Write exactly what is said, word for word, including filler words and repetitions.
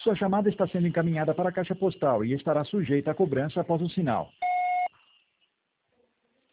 Sua chamada está sendo encaminhada para a caixa postal e estará sujeita a cobrança após o sinal.